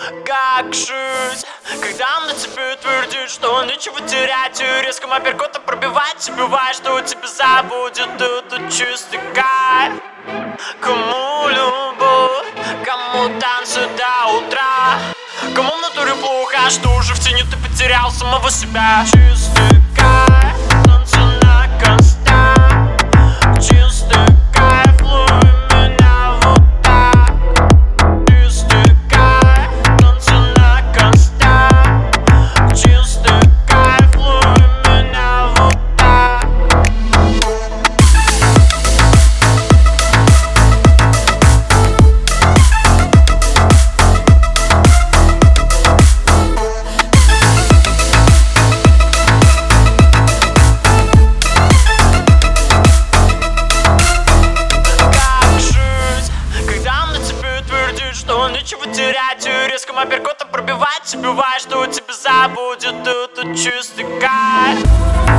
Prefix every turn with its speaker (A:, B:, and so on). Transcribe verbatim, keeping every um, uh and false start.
A: Как жить, когда на тебе твердит, что нечего терять, и резким апперкотом пробивать, убивая, что у тебя забудет этот чистый кайф. Кому любовь, кому танцы до утра, кому в натуре плохо, а что уже в тени ты потерял самого себя. Чистый кайф, танцы на констант, чистый кайф, лови меня вот так. Чистый кайф, танцы на констант, чистый кайф, лови меня вот так. Что нечего терять, и резким апперкотом пробивать, убивая, что у тебя забудет этот чистый кайф.